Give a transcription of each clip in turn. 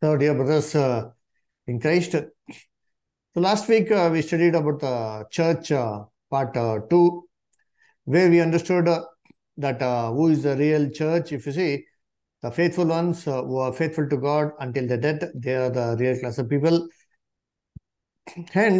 So, dear brothers in Christ, so last week we studied about the church part 2, where we understood that who is the real church. If you see, the faithful ones who are faithful to God until the death, they are the real class of people. And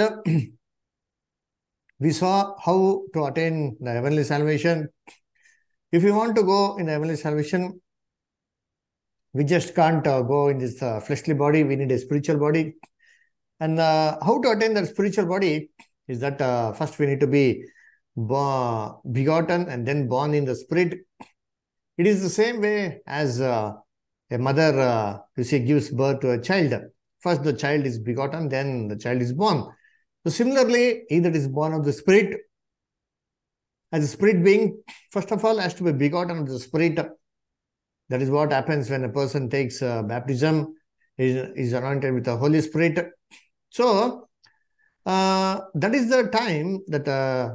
we saw how to attain the heavenly salvation. If you want to go in the heavenly salvation, we just can't go in this fleshly body. We need a spiritual body. And how to attain that spiritual body is that first we need to be begotten and then born in the spirit. It is the same way as a mother, you see, gives birth to a child. First the child is begotten, then the child is born. So similarly, he that is born of the spirit, as a spirit being, first of all has to be begotten of the spirit. That is what happens when a person takes baptism, is anointed with the Holy Spirit. So, that is the time that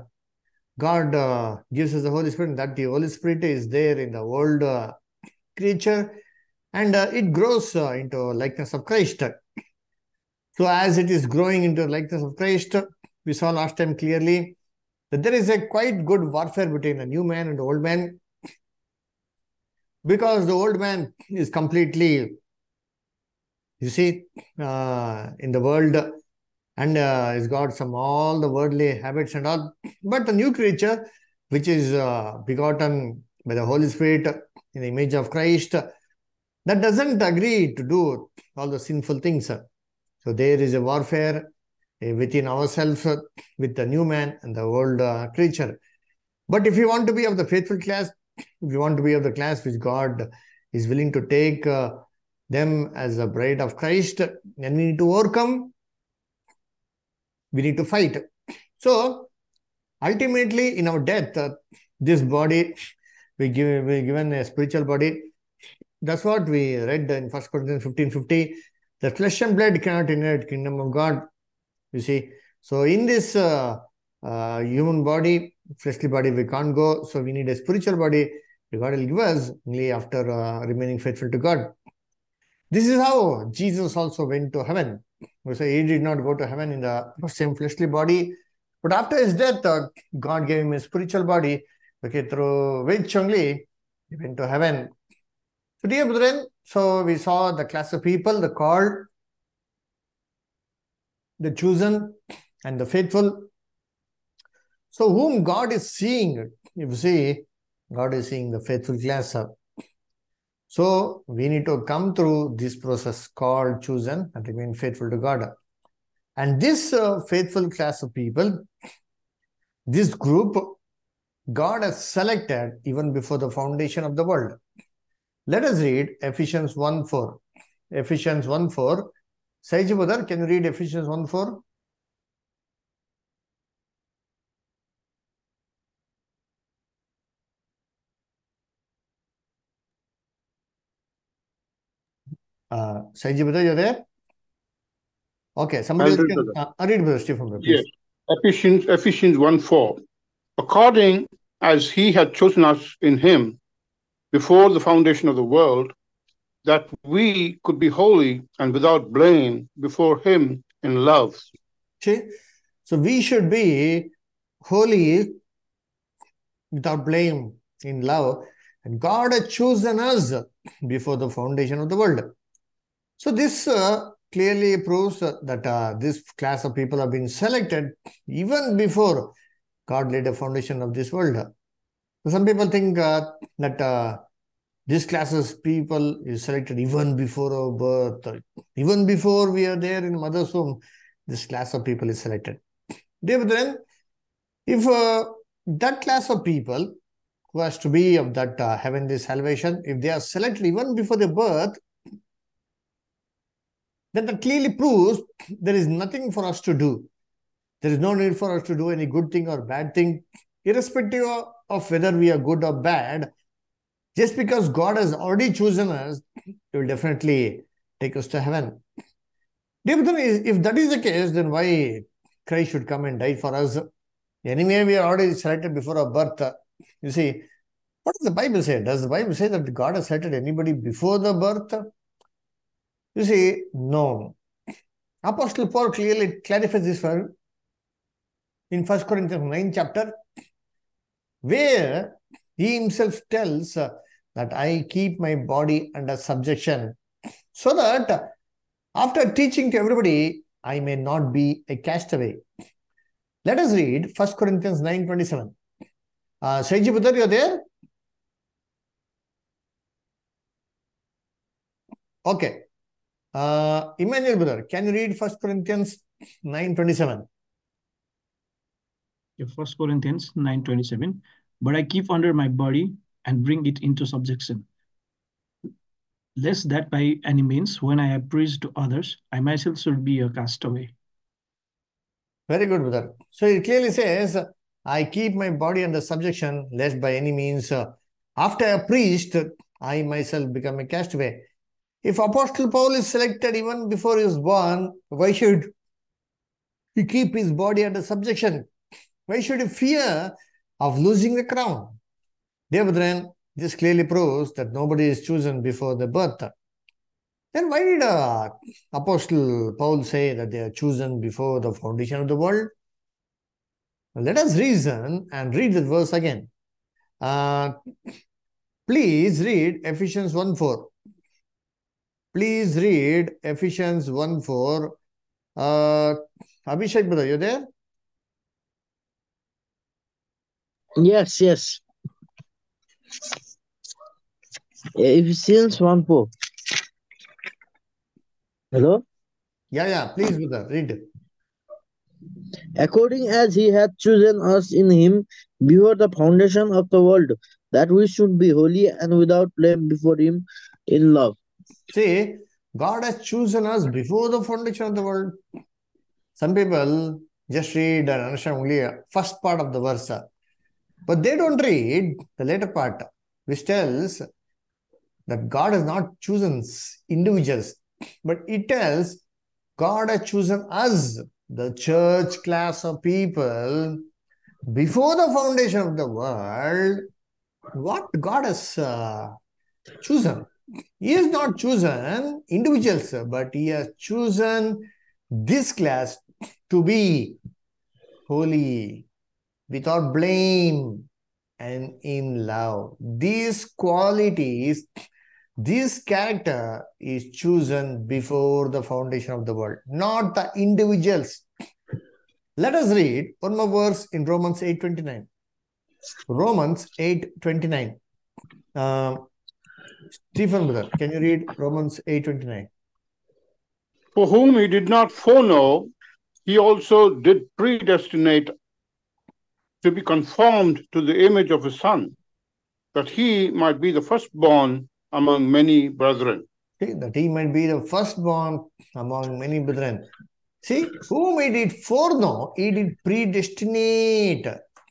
God gives us the Holy Spirit, that the Holy Spirit is there in the old creature, and it grows into likeness of Christ. So as it is growing into likeness of Christ, we saw last time clearly that there is a quite good warfare between the new man and the old man, because the old man is completely, you see, in the world, and he's got all the worldly habits and all. But the new creature, which is begotten by the Holy Spirit in the image of Christ, that doesn't agree to do all the sinful things. So there is a warfare within ourselves with the new man and the old creature. But if you want to be of the faithful class, if you want to be of the class which God is willing to take them as a bride of Christ, then we need to overcome. We need to fight. So ultimately, in our death, this body, we're given a spiritual body. That's what we read in 1 Corinthians 15:50. The flesh and blood cannot inherit kingdom of God. You see. So in this human body, fleshly body, we can't go. So we need a spiritual body. God will give us only after remaining faithful to God. This is how Jesus also went to heaven. We say he did not go to heaven in the same fleshly body, but after his death, God gave him a spiritual body, okay, through which only he went to heaven. So dear brethren, so we saw the class of people, the called, the chosen, and the faithful. So whom God is seeing, if you see, God is seeing the faithful class. So we need to come through this process called chosen and remain faithful to God. And this faithful class of people, this group, God has selected even before the foundation of the world. Let us read Ephesians 1:4. Ephesians 1:4. Saiji brother, can you read Ephesians 1:4? Saiji brother, you're there? Okay, somebody I'll else read can read brother Stephen, Yes. please. Ephesians 1:4. According as he had chosen us in him before the foundation of the world, that we could be holy and without blame before him in love. See? So we should be holy without blame in love. And God had chosen us before the foundation of the world. So this clearly proves that this class of people have been selected even before God laid the foundation of this world. So some people think that this class of people is selected even before our birth, even before we are there in mother's womb. This class of people is selected. Dear brethren, if that class of people who has to be of that heavenly salvation, if they are selected even before their birth, then that clearly proves there is nothing for us to do. There is no need for us to do any good thing or bad thing, irrespective of whether we are good or bad. Just because God has already chosen us, He will definitely take us to heaven. If that is the case, then why Christ should come and die for us? Anyway, we are already selected before our birth. You see, what does the Bible say? Does the Bible say that God has selected anybody before the birth? You see, no. Apostle Paul clearly clarifies this one in 1 Corinthians 9 chapter, where he himself tells that I keep my body under subjection, so that after teaching to everybody, I may not be a castaway. Let us read 1 Corinthians 9:27. Shaiji Buddha, you're there? Okay. Emmanuel Buddha, can you read 1 Corinthians 9:27? Yeah, 1 Corinthians 9:27. But I keep under my body and bring it into subjection, lest that by any means, when I have preached to others, I myself should be a castaway. Very good, brother. So it clearly says, I keep my body under subjection, lest by any means, after I preached, I myself become a castaway. If Apostle Paul is selected even before he was born, why should he keep his body under subjection? Why should he fear of losing the crown? Dear brethren, this clearly proves that nobody is chosen before the birth. Then why did Apostle Paul say that they are chosen before the foundation of the world? Well, let us reason and read the verse again. Please read Ephesians 1:4. Please read Ephesians 1:4. Abhishek brother, you there? Yes. Ephesians 1:4. Hello? Yeah. Please, brother, read. According as he hath chosen us in him before the foundation of the world, that we should be holy and without blame before him in love. See, God has chosen us before the foundation of the world. Some people just read and understand only first part of the verse, but they don't read the later part, which tells that God has not chosen individuals, but it tells God has chosen us, the church class of people, before the foundation of the world. What God has chosen? He has not chosen individuals, but he has chosen this class to be holy, without blame, and in love. These qualities, this character is chosen before the foundation of the world, not the individuals. Let us read one more verse in Romans 8:29. Romans 8:29. Stephen brother, can you read Romans 8:29? For whom he did not foreknow, he also did predestinate to be conformed to the image of his Son, that he might be the firstborn among many brethren. See, that he might be the firstborn among many brethren. See, whom he did foreknow, he did predestinate.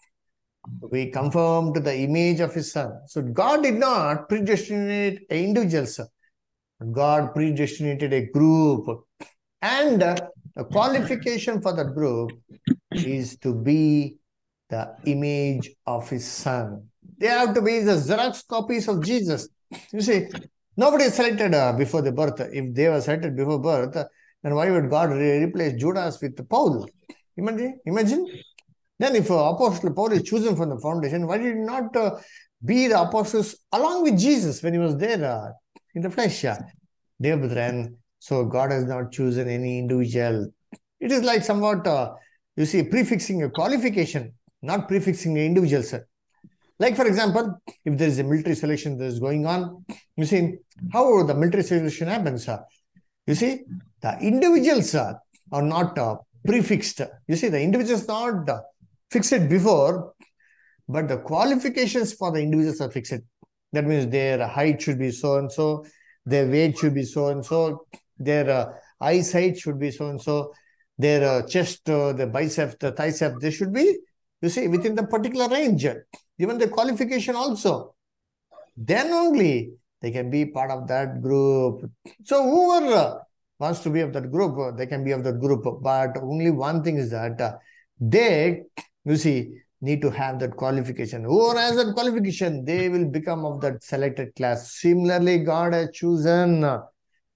We conform to the image of his Son. So God did not predestinate individuals. God predestinated a group. And the qualification for that group is to be the image of his Son. They have to be the Xerox copies of Jesus. You see, nobody is selected before the birth. If they were selected before birth, then why would God replace Judas with Paul? Imagine. Then if Apostle Paul is chosen from the foundation, why did he not be the apostles along with Jesus when he was there in the flesh? Dear brethren, so God has not chosen any individual. It is like somewhat, you see, prefixing a qualification, not prefixing individuals. Like, for example, if there is a military selection that is going on, you see, how the military selection happens? You see, the individuals are not prefixed. You see, the individuals are not fixed before, but the qualifications for the individuals are fixed. That means their height should be so and so, their weight should be so and so, their eyesight should be so and so, their chest, the biceps, the triceps, they should be, you see, within the particular range. Even the qualification also. Then only they can be part of that group. So whoever wants to be of that group, they can be of that group. But only one thing is that they, you see, need to have that qualification. Whoever has that qualification, they will become of that selected class. Similarly, God has chosen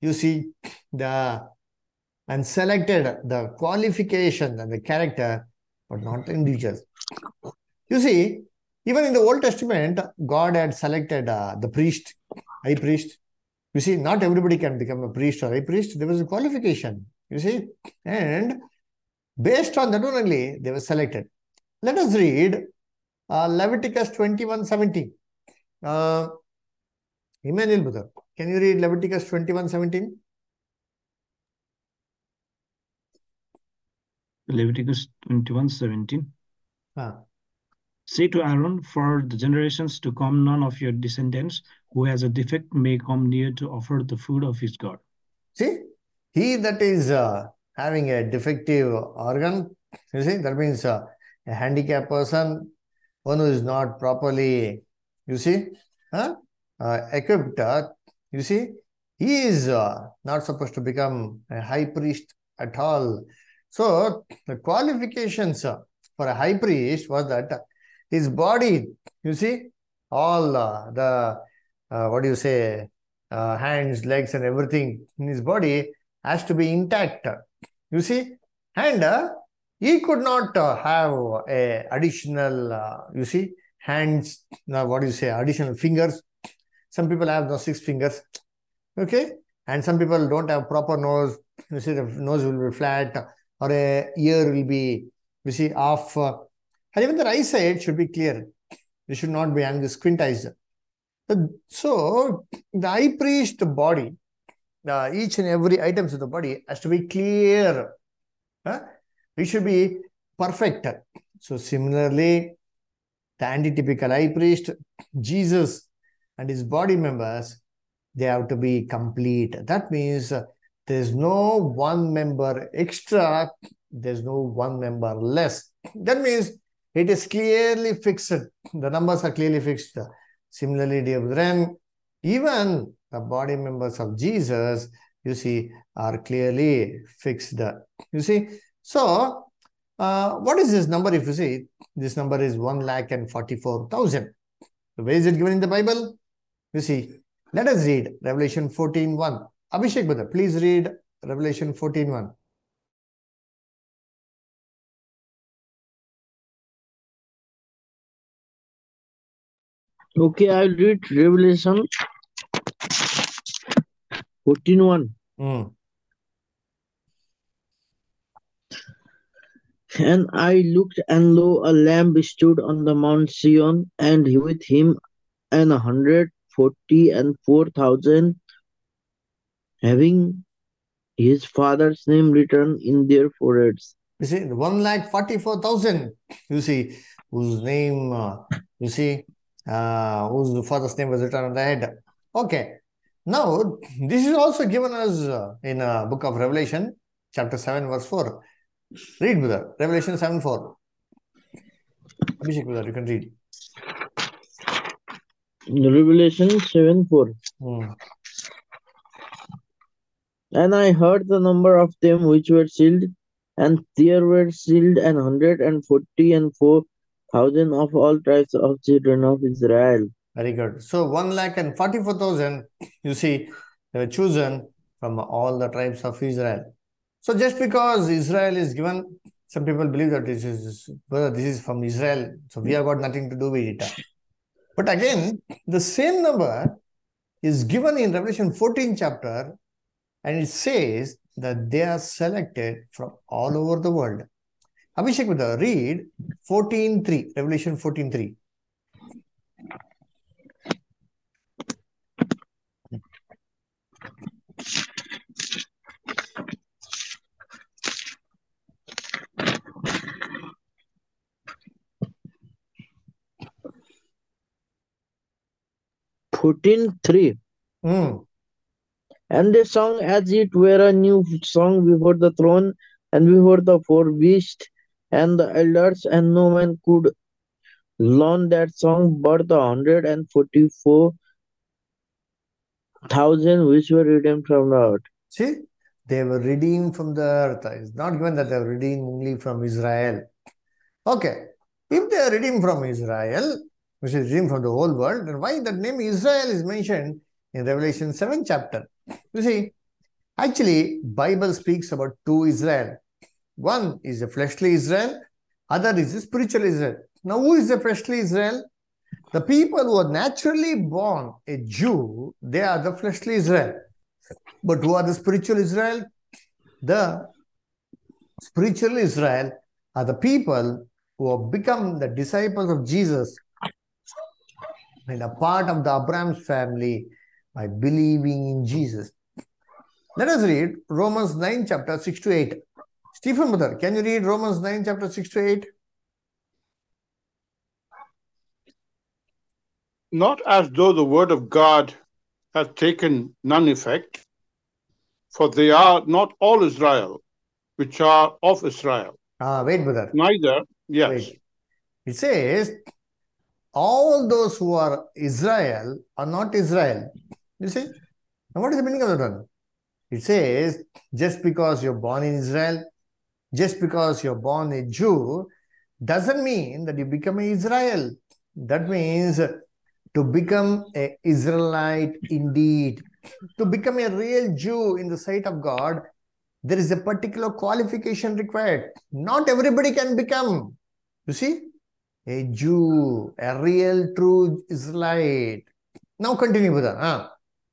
you see, and selected the qualification and the character, but not the individuals. You see, even in the Old Testament, God had selected the priest, high priest. You see, not everybody can become a priest or high priest. There was a qualification, you see, and based on that only, they were selected. Let us read Leviticus 21:17. Emmanuel brother, can you read Leviticus 21:17? Leviticus 21:17. Ah. Say to Aaron, for the generations to come, none of your descendants who has a defect may come near to offer the food of his God. See, he that is having a defective organ, you see, that means a handicapped person, one who is not properly, you see, equipped, you see, he is not supposed to become a high priest at all. So, the qualifications for a high priest was that his body, you see, all what do you say, hands, legs, and everything in his body has to be intact. You see, and he could not have a additional, you see, hands. What do you say? Additional fingers. Some people have those 6 fingers. Okay, and some people don't have proper nose. You see, the nose will be flat, or a ear will be, you see, off. And even the eyesight should be clear. You should not be having the squint eyes. So, the high priest body, each and every items of the body has to be clear. It should be perfect. So, similarly, the antitypical high priest, Jesus, and his body members, they have to be complete. That means there's no one member extra, there's no one member less. That means it is clearly fixed. The numbers are clearly fixed. Similarly, dear brethren, even the body members of Jesus, you see, are clearly fixed. You see, so what is this number? If you see, this number is 1,44,000. So where is it given in the Bible? You see, let us read Revelation 14:1. Abhishek brother, please read Revelation 14:1. Okay, I'll read Revelation 14:1. And I looked, and lo, a lamb stood on the Mount Sion, and with him 144,000, having his father's name written in their foreheads. You see, 1,44,000. You see, whose name, you see, whose father's name was written on the head. Okay. Now, this is also given us in book of Revelation, chapter 7, verse 4. Read, brother. Revelation 7:4. Abhishek, brother, you can read. Revelation 7:4. And I heard the number of them which were sealed, and there were sealed 144,000 of all tribes of children of Israel. Very good. So 1,44,000, you see, they were chosen from all the tribes of Israel. So just because Israel is given, some people believe that this is from Israel, so we have got nothing to do with it. But again, the same number is given in Revelation 14 chapter, and it says that they are selected from all over the world. Abhishek, read 14:3, Revelation 14:3. And they sung as it were a new song before the throne and before the four beasts and the elders, and no man could learn that song but the 144,000 which were redeemed from the earth. See, they were redeemed from the earth. It's not given that they were redeemed only from Israel. Okay, if they are redeemed from Israel, which is redeemed from the whole world, then why that name Israel is mentioned in Revelation 7 chapter? You see, Actually, Bible speaks about two Israel. One is a fleshly Israel, other is a spiritual Israel. Now, who is the fleshly Israel? The people who are naturally born a Jew, they are the fleshly Israel. But who are the spiritual Israel? The spiritual Israel are the people who have become the disciples of Jesus and a part of the Abraham's family by believing in Jesus. Let us read Romans 9, chapter 6 to 8. Stephen Brother, can you read Romans 9, chapter 6 to 8? Not as though the word of God has taken none effect, for they are not all Israel, which are of Israel. Wait, brother. Neither, yes. Wait. It says, all those who are Israel are not Israel. You see? Now, what is the meaning of that one? It says, just because you're born in Israel, just because you're born a Jew, doesn't mean that you become an Israel. That means to become an Israelite indeed, to become a real Jew in the sight of God, there is a particular qualification required. Not everybody can become, you see, a Jew, a real true Israelite. Now continue with that.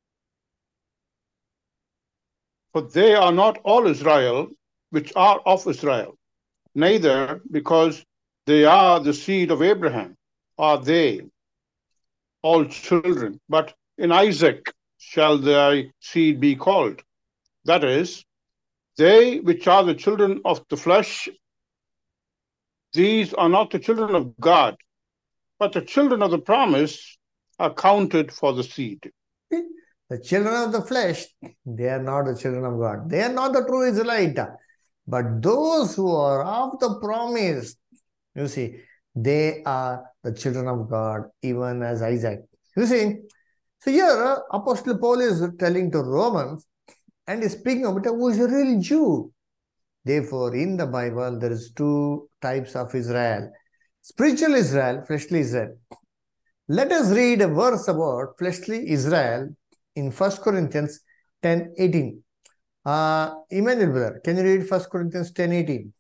For they are not all Israel, which are of Israel. Neither, because they are the seed of Abraham, are they all children, but in Isaac shall thy seed be called. That is, they which are the children of the flesh, these are not the children of God, but the children of the promise are counted for the seed. The children of the flesh, they are not the children of God. They are not the true Israelite. But those who are of the promise, you see, they are the children of God, even as Isaac. You see, so here Apostle Paul is telling to Romans and is speaking about who is a real Jew. Therefore, in the Bible, there is two types of Israel. Spiritual Israel, fleshly Israel. Let us read a verse about fleshly Israel in 1 Corinthians 10:18. Emmanuel brother, can you read 1 Corinthians 10:18?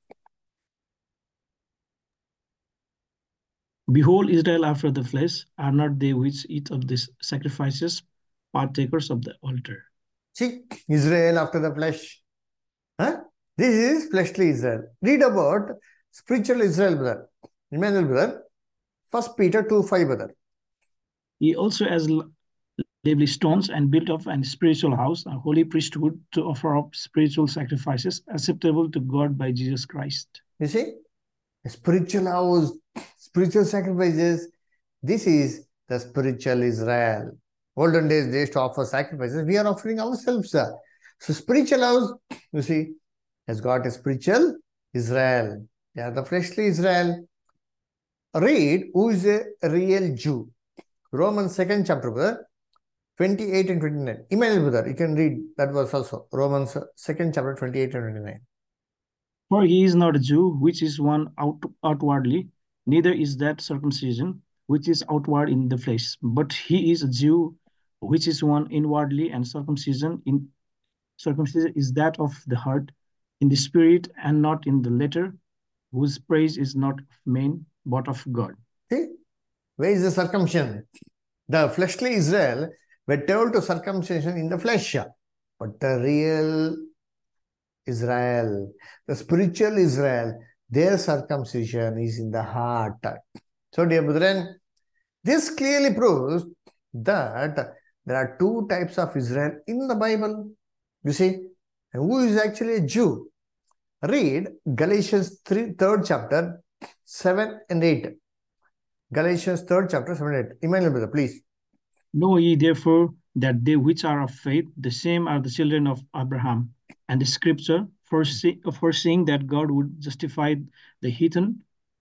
Behold, Israel after the flesh, are not they which eat of these sacrifices partakers of the altar? See, Israel after the flesh. This is fleshly Israel. Read about spiritual Israel, brother. Emmanuel brother. 1 Peter 2:5, brother. He also has lively stones and built up a spiritual house, a holy priesthood, to offer up spiritual sacrifices acceptable to God by Jesus Christ. You see, a spiritual house, spiritual sacrifices. This is the spiritual Israel. Olden days, they used to offer sacrifices. We are offering ourselves. So spiritual house, you see, has got a spiritual Israel. They are the fleshly Israel. Read who is a real Jew. Romans 2nd chapter, brother, 28 and 29. Emmanuel brother, you can read that verse also. Romans 2nd chapter, 28 and 29. For he is not a Jew, which is one outwardly, neither is that circumcision, which is outward in the flesh, but he is a Jew, which is one inwardly, and circumcision is that of the heart, in the spirit, and not in the letter, whose praise is not of men, but of God. See, where is the circumcision? The fleshly Israel were told to circumcision in the flesh, but the real Israel, the spiritual Israel, their circumcision is in the heart. So, dear brethren, this clearly proves that there are two types of Israel in the Bible. You see, and who is actually a Jew? Read Galatians 3rd chapter, 7 and 8. Galatians 3rd chapter, 7 and 8. Emmanuel brother, please. Know ye therefore that they which are of faith, the same are the children of Abraham. And the scripture, foreseeing that God would justify the heathen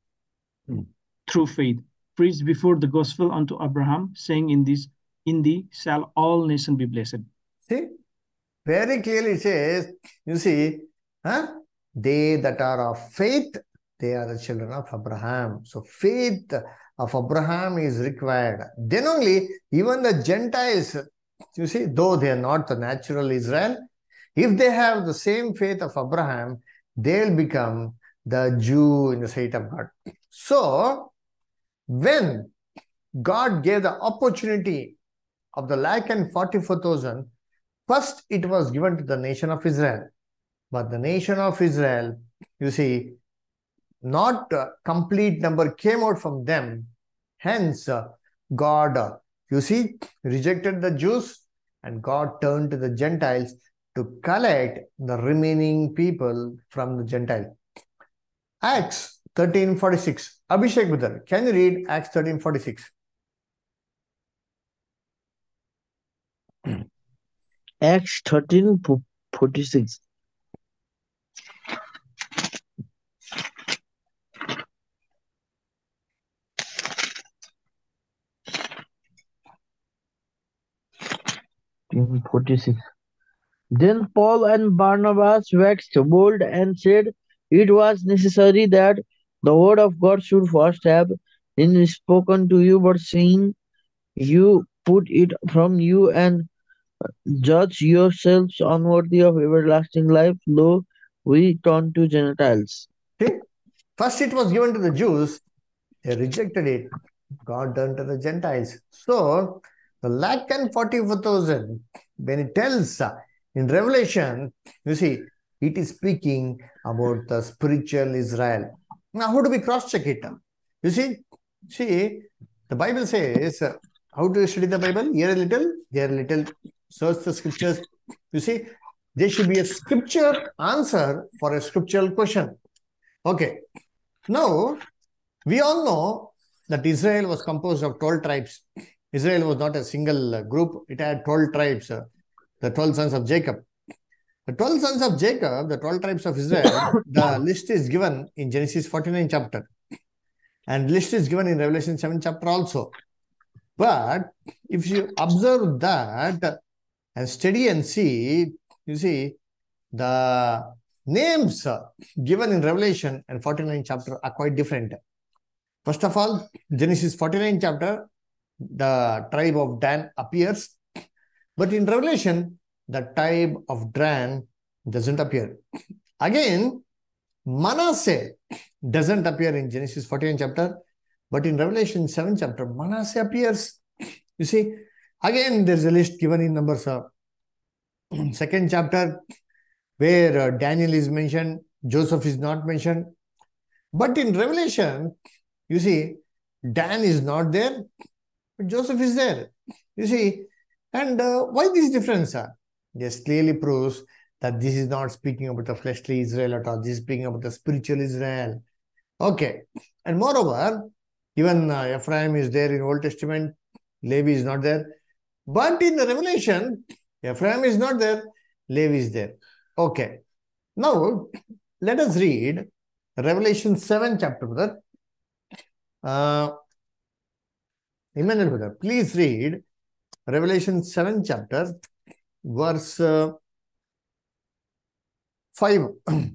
through faith, preached before the gospel unto Abraham, saying, in thee shall all nations be blessed. See, very clearly says, you see, they that are of faith, they are the children of Abraham. So faith of Abraham is required. Then only even the Gentiles, you see, though they are not the natural Israel, If they have the same faith of Abraham, they'll become the Jew in the sight of God. So, when God gave the opportunity of the 144,000, first it was given to the nation of Israel. But the nation of Israel, you see, not a complete number came out from them. Hence, God, you see, rejected the Jews, and God turned to the Gentiles to collect the remaining people from the Gentile. Acts 13:46. Abhishek brother, can you read Acts 13:46? Acts 13:46. Then Paul and Barnabas waxed bold and said it was necessary that the word of God should first have been spoken to you, but seeing you put it from you and judge yourselves unworthy of everlasting life, lo, we turn to Gentiles. See, first it was given to the Jews, they rejected it. God turned to the Gentiles. So, the 144,000, when it tells in Revelation, you see, it is speaking about the spiritual Israel. Now, how do we cross-check it? You see, the Bible says, how do you study the Bible? Here a little, there a little. Search the scriptures. You see, there should be a scripture answer for a scriptural question. Okay. Now, we all know that Israel was composed of 12 tribes. Israel was not a single group. It had 12 tribes, the 12 sons of Jacob. The 12 sons of Jacob, the 12 tribes of Israel, the list is given in Genesis 49 chapter. And list is given in Revelation 7 chapter also. But if you observe that and study and see, you see, the names given in Revelation and 49 chapter are quite different. First of all, Genesis 49 chapter, the tribe of Dan appears. But in Revelation, the tribe of Dan doesn't appear. Again, Manasseh doesn't appear in Genesis 49 chapter. But in Revelation 7 chapter, Manasseh appears. You see, again, there's a list given in Numbers 2nd chapter where Daniel is mentioned, Joseph is not mentioned. But in Revelation, you see, Dan is not there, but Joseph is there. You see, and why this difference? This clearly proves that this is not speaking about the fleshly Israel at all. This is speaking about the spiritual Israel. Okay. And moreover, even Ephraim is there in Old Testament. Levi is not there. But in the Revelation, Ephraim is not there. Levi is there. Okay. Now, let us read Revelation 7 chapter, brother. Emmanuel, brother, please read Revelation 7 chapter, verse 5.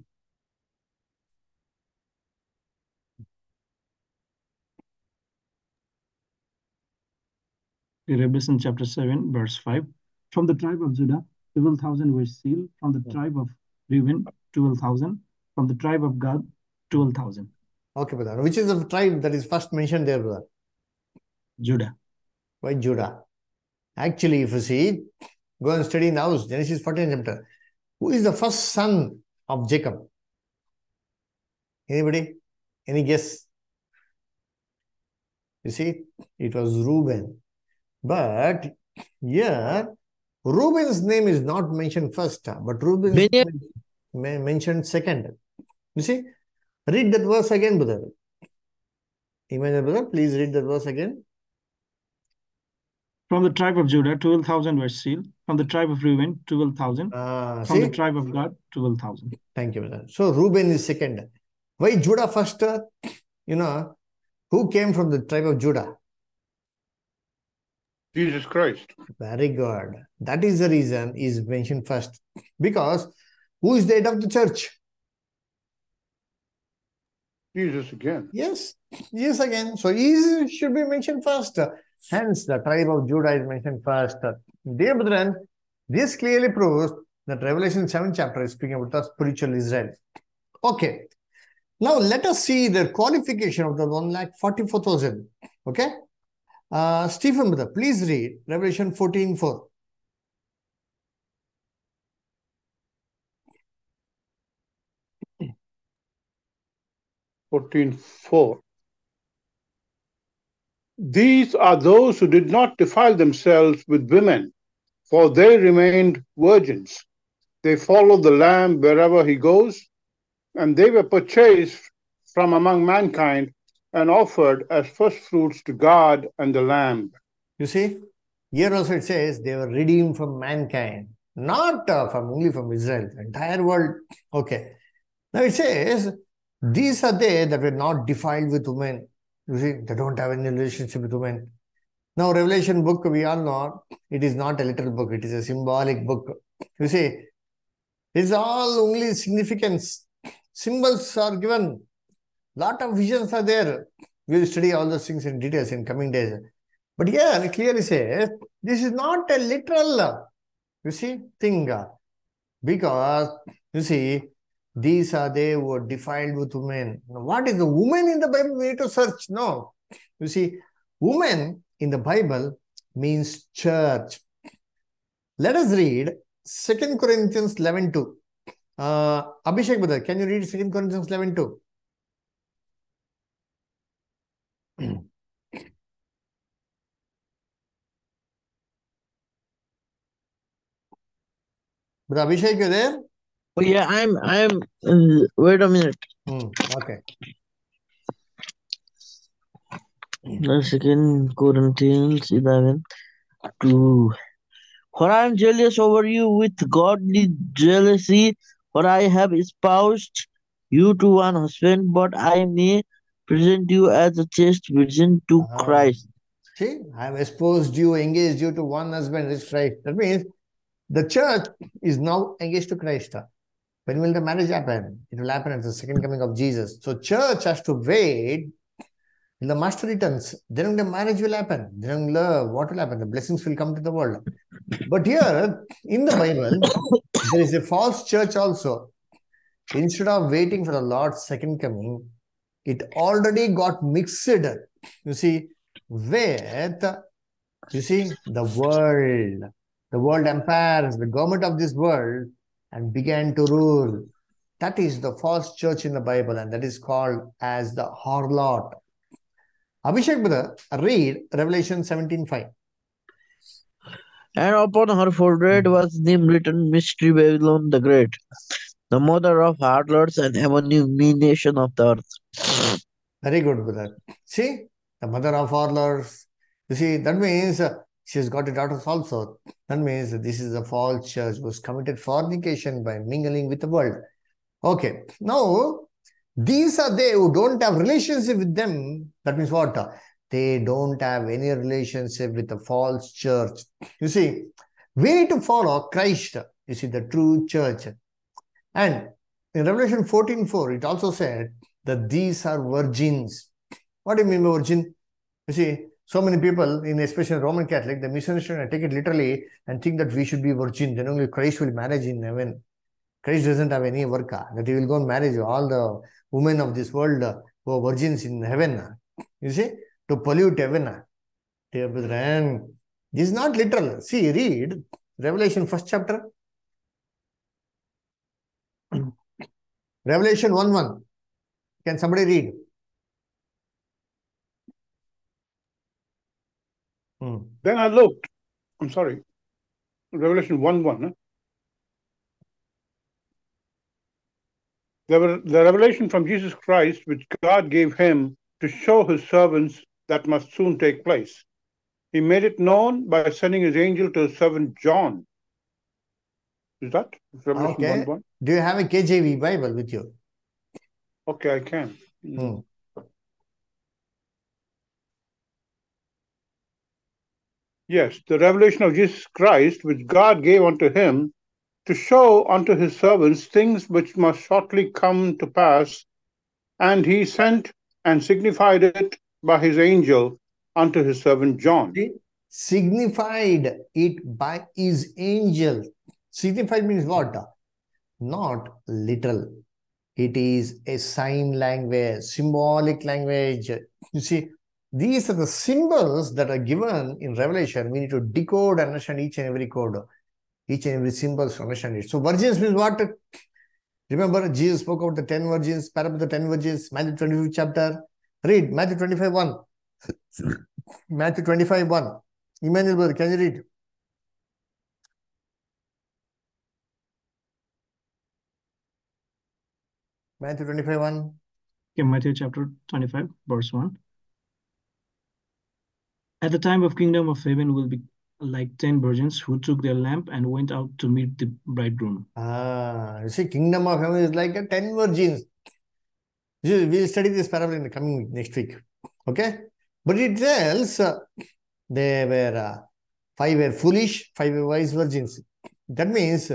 Revelation chapter 7, verse 5. From the tribe of Judah, 12,000 were sealed. From the tribe of Reuben, 12,000. From the tribe of Gad, 12,000. Okay, brother. Which is the tribe that is first mentioned there, brother? Judah. Why Judah? Actually, if you see, go and study now, Genesis 14 chapter. Who is the first son of Jacob? Anybody? Any guess? You see, it was Reuben. But here, Reuben's name is not mentioned first, but Reuben's name is mentioned second. You see, read that verse again, brother. Emmanuel, brother, please read that verse again. From the tribe of Judah, 12,000 were sealed. From the tribe of Reuben, 12,000. From See? the tribe of Gad, 12,000. Thank you, brother. So Reuben is second. Why Judah first? You know, who came from the tribe of Judah? Jesus Christ. Very good. That is the reason is mentioned first. Because who is the head of the church? Jesus again. Yes, Jesus again. So he should be mentioned first. Hence, the tribe of Judah is mentioned first. Dear brethren, this clearly proves That Revelation 7 chapter is speaking about the spiritual Israel. Okay. Now let us see the qualification of the 1,44,000. Okay. Stephen, brother, please read Revelation 14:4. 14:4. These are those who did not defile themselves with women, for they remained virgins. They followed the Lamb wherever he goes, and they were purchased from among mankind and offered as first fruits to God and the Lamb. You see, here also it says they were redeemed from mankind, not only from Israel, the entire world. Okay. Now it says, these are they that were not defiled with women. You see, they don't have any relationship with women. Now, Revelation book, we all know, it is not a literal book. It is a symbolic book. You see, it's all only significance. Symbols are given. Lot of visions are there. We'll study all those things in details in coming days. But here it clearly says, this is not a literal, you see, thing. Because, you see, these are they who are defiled with women. Now, what is the woman in the Bible? We need to search. No. You see, woman in the Bible means church. Let us read 2 Corinthians 11:2. Abhishek, brother, can you read 2 Corinthians 11:2? Brother Abhishek, you there? Oh, yeah, I'm. Wait a minute. Okay. 2 Corinthians 11:2. For I am jealous over you with godly jealousy, for I have espoused you to one husband, but I may present you as a chaste virgin to Christ. See, I have exposed you, engaged you to one husband, is Christ. That means the church is now engaged to Christ. When will the marriage happen? It will happen at the second coming of Jesus. So church has to wait till the master returns. Then the marriage will happen. Then what will happen? The blessings will come to the world. But here in the Bible, there is a false church also. Instead of waiting for the Lord's second coming, it already got mixed, you see, with, you see, the world empires, the government of this world, and began to rule. That is the false church in the Bible, and that is called as the harlot. Abhishek, brother, read Revelation 17:5. And upon her forehead was name written, Mystery Babylon the Great, the mother of harlots and abomination of the earth. Very good, brother. See, the mother of harlots. You see, that means she's got a daughter also. That means this is a false church who's committed fornication by mingling with the world. Okay, now these are they who don't have relationship with them. That means what? They don't have any relationship with the false church. You see, we need to follow Christ. You see, the true church. And in Revelation 14:4, it also said that these are virgins. What do you mean by virgin? You see, so many people, in especially Roman Catholic, the misunderstand, take it literally and think that we should be virgin. Then only Christ will marry in heaven. Christ doesn't have any work, that he will go and marry all the women of this world who are virgins in heaven. You see, to pollute heaven. Dear brethren, this is not literal. See, read Revelation 1st chapter. Revelation 1:1. Can somebody read? Then I looked. I'm sorry. Revelation 1:1. Huh? The revelation from Jesus Christ, which God gave him to show his servants that must soon take place. He made it known by sending his angel to his servant John. Is that Revelation Okay. 1:1? Do you have a KJV Bible with you? Okay, I can. Yes, the revelation of Jesus Christ, which God gave unto him to show unto his servants things which must shortly come to pass, and he sent and signified it by his angel unto his servant John. See? Signified it by his angel. Signified means what? Not literal. It is a sign language, symbolic language. You see, these are the symbols that are given in Revelation. We need to decode, understand each and every code, each and every symbol to understand it. So virgins means what? Remember, Jesus spoke about the 10 virgins, parable of the 10 virgins, Matthew 25 chapter. Read Matthew 25, 1. Matthew 25, 1. Emmanuel, brother, can you read? Matthew 25, 1. Okay, Matthew chapter 25, verse 1. At the time of kingdom of heaven will be like 10 virgins who took their lamp and went out to meet the bridegroom. You see, kingdom of heaven is like a 10 virgins. We'll study this parable in the coming next week. Okay? But it tells they were 5 were foolish, 5 were wise virgins. That means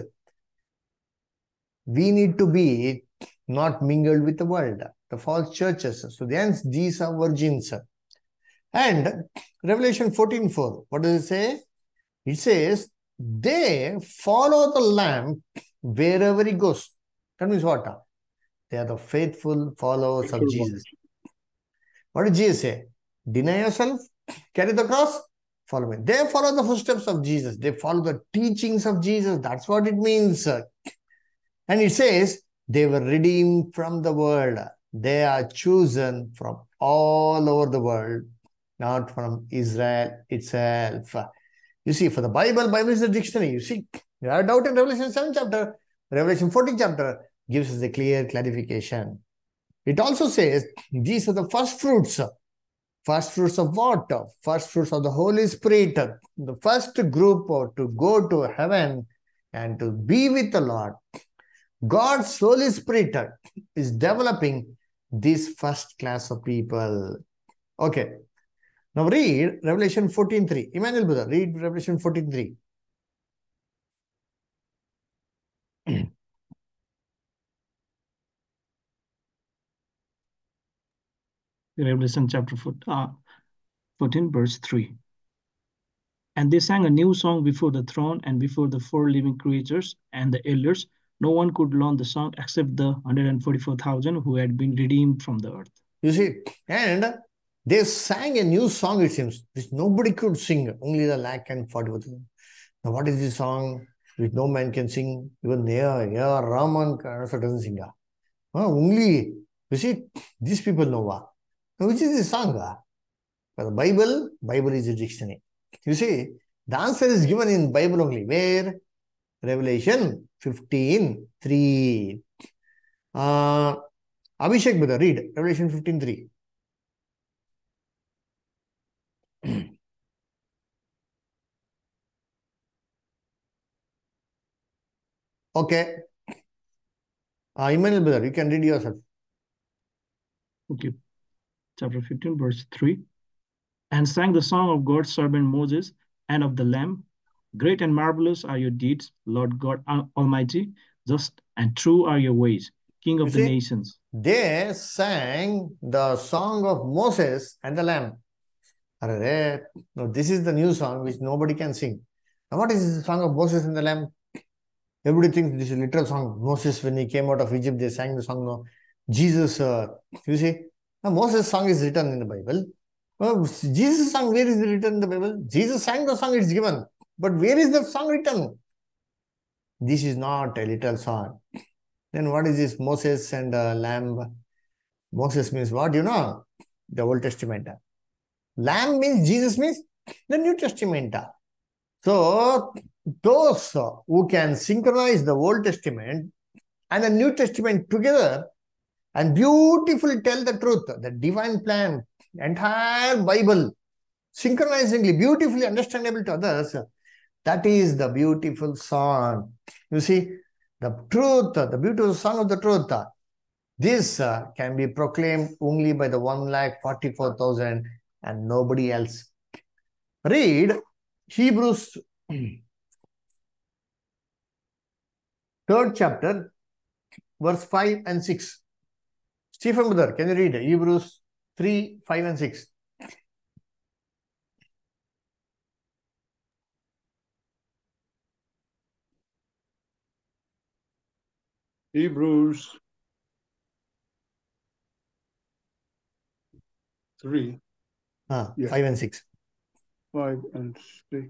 we need to be not mingled with the world, the false churches. So hence these are virgins. And Revelation 14:4, what does it say? It says, they follow the Lamb wherever he goes. That means what? They are the faithful followers of Jesus. What did Jesus say? Deny yourself, carry the cross, follow me. They follow the footsteps of Jesus. They follow the teachings of Jesus. That's what it means. And it says, they were redeemed from the world. They are chosen from all over the world, not from Israel itself. You see, for the Bible is a dictionary. You see, you have doubt in Revelation 7 chapter, Revelation 14 chapter gives us a clear clarification. It also says, these are the first fruits. First fruits of what? First fruits of the Holy Spirit. The first group to go to heaven and to be with the Lord. God's Holy Spirit is developing this first class of people. Okay. Now read Revelation 14:3. Emmanuel, brother, read Revelation 14:3. Revelation chapter 14, verse 3. And they sang a new song before the throne and before the 4 living creatures and the elders. No one could learn the song except the 144,000 who had been redeemed from the earth. You see, and they sang a new song, it seems, which nobody could sing, only the 144,000. Now, what is this song which no man can sing? Even Raman also doesn't sing. Only, you see, these people know. Now, which is this song? For the Bible is a dictionary. You see, the answer is given in Bible only. Where? Revelation 15:3. Abhishek, brother, read Revelation 15:3. Okay. Emmanuel, brother, you can read yourself. Okay. Chapter 15, verse 3. And sang the song of God's servant Moses and of the Lamb. Great and marvelous are your deeds, Lord God Almighty. Just and true are your ways, King of the nations. They sang the song of Moses and the Lamb. Now, this is the new song which nobody can sing. Now, what is the song of Moses and the Lamb? Everybody thinks this is a literal song. Moses, when he came out of Egypt, they sang the song. No. Jesus, you see, now Moses' song is written in the Bible. Jesus' song, where is it written in the Bible? Jesus sang the song, it's given. But where is the song written? This is not a literal song. Then what is this Moses and Lamb? Moses means what? You know, the Old Testament. Lamb means Jesus means the New Testament. So, those who can synchronize the Old Testament and the New Testament together and beautifully tell the truth, the divine plan, entire Bible, synchronizingly, beautifully understandable to others, that is the beautiful song. You see, the truth, the beautiful song of the truth, this can be proclaimed only by the 144,000 and nobody else. Read Hebrews 3rd chapter, verse 5 and 6. Stephen, brother, can you read Hebrews 3, 5 and 6? Hebrews 3, 5 Yeah. and 6. 5 and 6.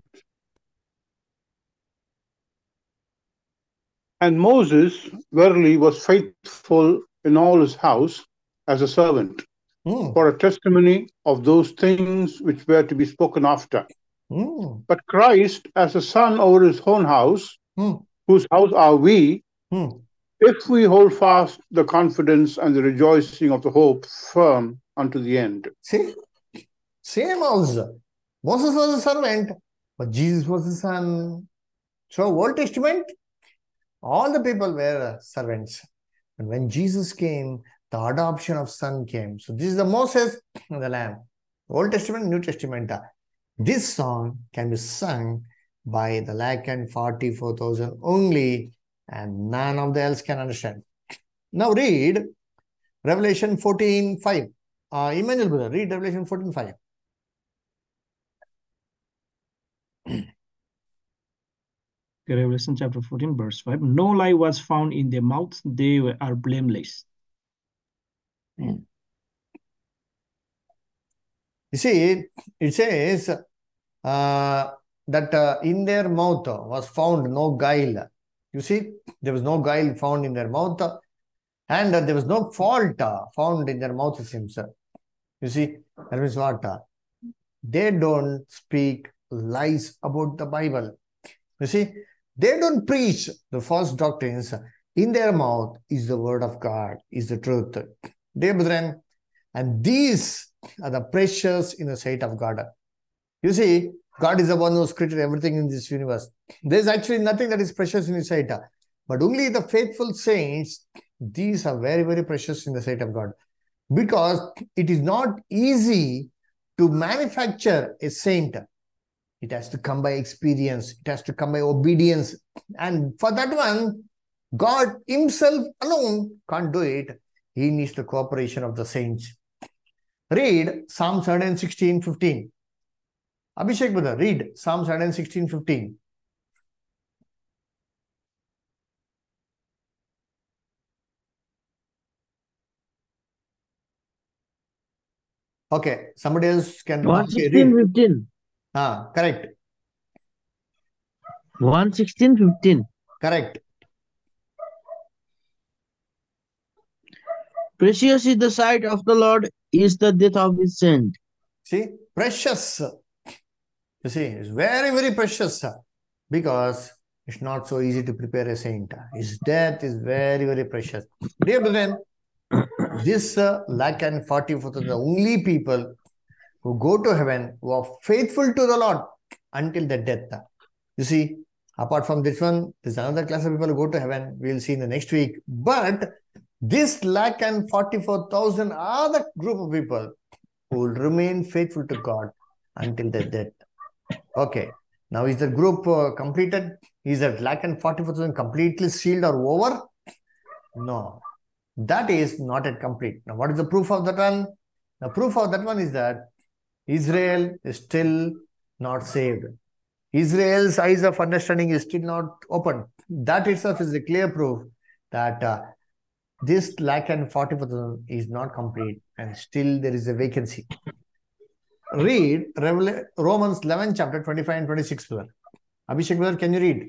And Moses verily was faithful in all his house as a servant, Hmm. for a testimony of those things which were to be spoken after. Hmm. But Christ as a son over his own house, Hmm. whose house are we, Hmm. if we hold fast the confidence and the rejoicing of the hope firm unto the end. See, same also. Moses was a servant, but Jesus was the son. So, Old Testament, all the people were servants. And when Jesus came, the adoption of son came. So, this is the Moses and the Lamb. Old Testament, New Testament. This song can be sung by the 144,000 only, and none of the else can understand. Now read Revelation 14:5. Emmanuel brother, read Revelation 14:5. Revelation chapter 14, verse 5. No lie was found in their mouth, they are blameless. You see, it says that in their mouth was found no guile. You see, there was no guile found in their mouth, and there was no fault found in their mouth, it seems. You see, that means what? They don't speak lies about the Bible. You see, they don't preach the false doctrines. In their mouth is the word of God, is the truth. Dear brethren, and these are the precious in the sight of God. You see, God is the one who's created everything in this universe. There's actually nothing that is precious in his sight, but only the faithful saints, these are very, very precious in the sight of God. Because it is not easy to manufacture a saint. It has to come by experience. It has to come by obedience. And for that one, God himself alone can't do it. He needs the cooperation of the saints. Read Psalm 116:15. Abhishek brother, read Psalm 116:15. Okay, somebody else can. Okay, 116, read. 15. Correct. 116, 15. Correct. Precious in the sight of the Lord is the death of his saint. See, precious. You see, it's very, very precious because it's not so easy to prepare a saint. His death is very, very precious. Dear brethren, this 144,000 are the only people who go to heaven, who are faithful to the Lord until their death. You see, apart from this one, there's another class of people who go to heaven. We'll see in the next week. But this 144,000 are the group of people who will remain faithful to God until their death. Okay. Now, is the group completed? Is that 144,000 completely sealed or over? No. That is not yet complete. Now, what is the proof of that one? The proof of that one is that Israel is still not saved. Israel's eyes of understanding is still not open. That itself is a clear proof that this 144,000 is not complete and still there is a vacancy. Read Romans 11, chapter 25 and 26, brother. Abhishek, brother, can you read?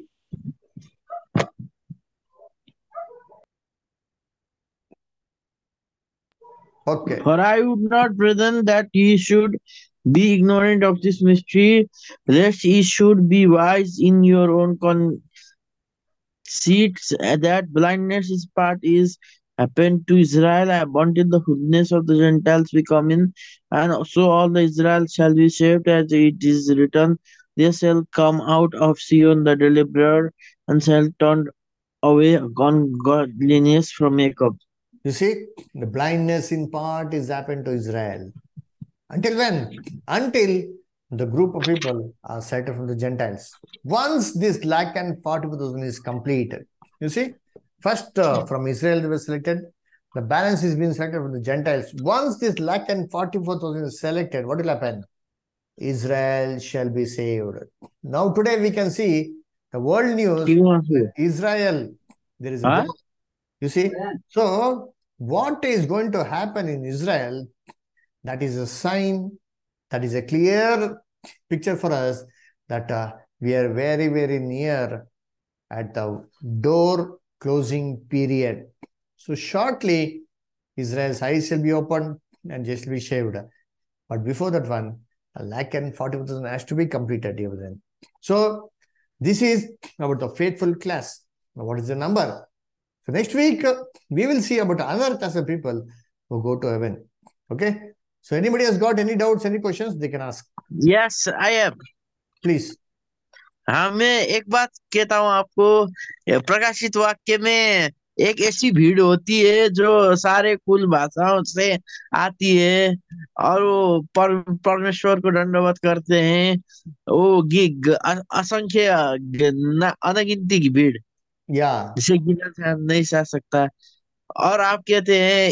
Okay. For I would not, brethren, that ye should be ignorant of this mystery, lest ye should be wise in your own conceits, that blindness is part is happened to Israel until the goodness of the Gentiles be come in, and so all the Israel shall be saved, as it is written, they shall come out of Zion the deliverer, and shall turn away ungodliness from Jacob. You see, the blindness in part is happened to Israel. Until when? Until the group of people are set from the Gentiles. Once this 144,000 is completed, you see, first from Israel they were selected, the balance is being selected from the Gentiles. Once this 144,000 is selected, what will happen? Israel shall be saved. Now today we can see the world news, Israel, there is a war. You see? So, what is going to happen in Israel, that is a sign, that is a clear picture for us that we are very, very near at the door closing period. So, shortly, Israel's eyes will be opened and just be shaved. But before that one, 1,40,000 has to be completed even then. So, this is about the faithful class. Now, what is the number? So next week, we will see about another class of people who go to heaven. Okay? So anybody has got any doubts, any questions, they can ask. Yes, I am. Please. हाँ, मैं एक बात कहता हूँ आपको, प्रकाशित वाक्य में एक ऐसी भीड़ होती है जो सारे कुल भाषाओं से आती है और वो परमेश्वर को दंडवत करते हैं। वो असंख्य अनगिनती की भीड़, Yeah. जिसे गिना नहीं जा सकता। और आप कहते हैं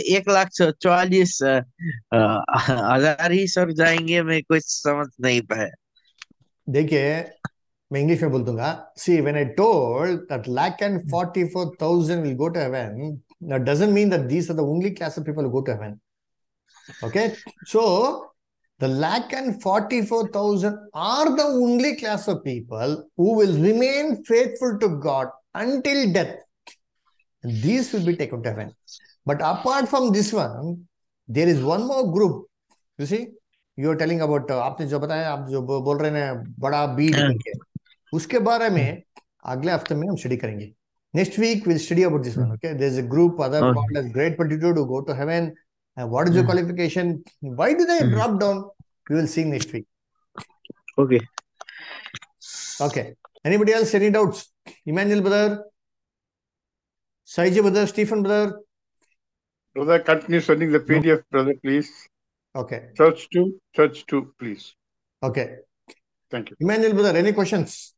1,44,000 ही सब जाएंगे, मैं कुछ समझ नहीं पाया। देखिए, मैं इंग्लिश में बोल दूंगा. See, when I told that 1,44,000 will go to heaven, that doesn't mean that these are the only class of people who go to heaven. Okay? So, the 1,44,000 are the only class of people who will remain faithful to God until death. And these will be taken to heaven. But apart from this one, there is one more group. You see, you are telling about आपने जो बताया, आप जो बोल रहे हैं बड़ा बीड करके, उसके बारे में अगले हफ्ते में हम स्टडी करेंगे. Next week we'll study about this one. Okay, there's a group other called as great multitude who go to heaven. And what is the qualification? Why do they drop down? We will see next week. Okay. Okay. Anybody else? Any doubts? Emmanuel brother, Saiji brother, Stephen brother. Brother, continue sending the PDF, brother, please. Okay. Church 2, please. Okay. Thank you. Emmanuel brother, any questions?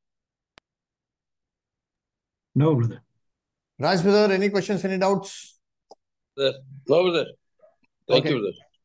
No, brother. Raj brother, any questions, any doubts? No, brother. Thank you, brother.